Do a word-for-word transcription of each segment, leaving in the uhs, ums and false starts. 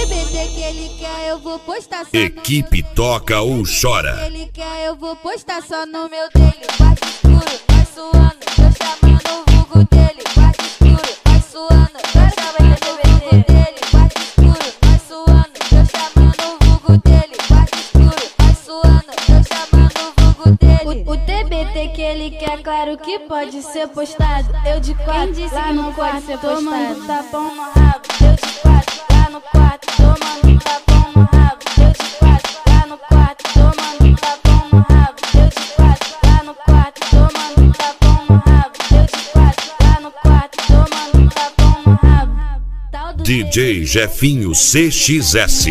T B T que ele quer, eu vou postar só. Equipe toca ou chora. Ele quer, eu vou postar só no meu dele. Bate escuro, vai suando, tô chamando o vulgo dele. Bate escuro, vai suando, tô chamando o vulgo dele. Bate escuro, vai suando, tô chamando o vulgo dele. Bate escuro, vai suando, tô chamando o vulgo dele. O, o T B T que ele quer, claro que pode ser postado. Eu de quatro, lá no quarto, tomando tapão no rabo. Eu de quatro, lá no quarto, tomando tapão no rabo. Eu de quatro, lá no quarto, tomando tapão no rabo. Eu de quatro, lá no quarto, tomando tapão no rabo. Eu de quatro, lá no quarto, tomando tapão no rabo. D J Jefinho C X S.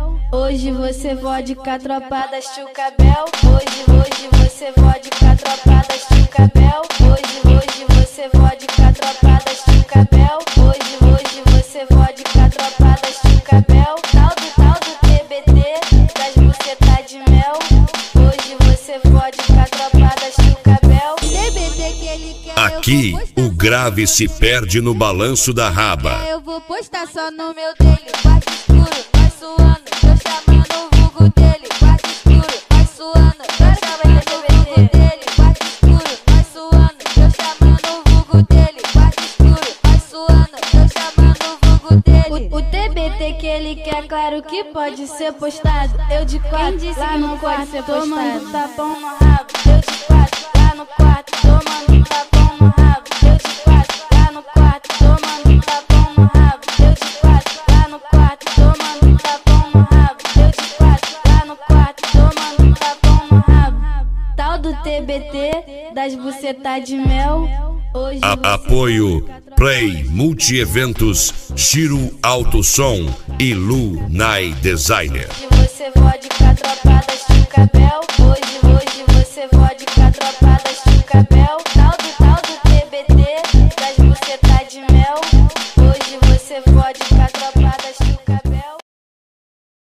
Hoje você vodka, tropa da Chucabel. Hoje, hoje você vodka, tropa da Chucabel. Hoje, hoje você vodka, tropa da Chucabel. Hoje, hoje você vodka, tropa da Chucabel. Tal do, tal do T B T, das buceta de mel. Hoje você vodka, tropa da Chucabel. T B T que ele quer. Aqui o grave se perde no balanço da raba. Eu vou postar só no meu dele. Bate escuro, vai suando, tô chamando o vulgo dele. Bate escuro, vai suando, tô chamando o vulgo dele. Bate escuro, vai suando, tô chamando o vulgo dele. Bate escuro, vai suando, tô chamando o vulgo dele. O, o T B T que ele quer, claro que pode ser postado. Eu de quatro, lá no quarto, tomando tapão no rabo. Eu de quatro, lá no quarto, tomando tapão no rabo. Eu de quatro, lá no quarto, tomando tapão no rabo. Eu de quatro, lá no quarto, tomando tapão no rabo. Eu de quatro, lá no quarto, tomando tapão no rabo. Tal do T B T, das buceta de mel. Hoje A apoio Play Multi-Eventos, Chiro Alto Som e Lu Nai Designer. você vodka, tropa da Chucabel.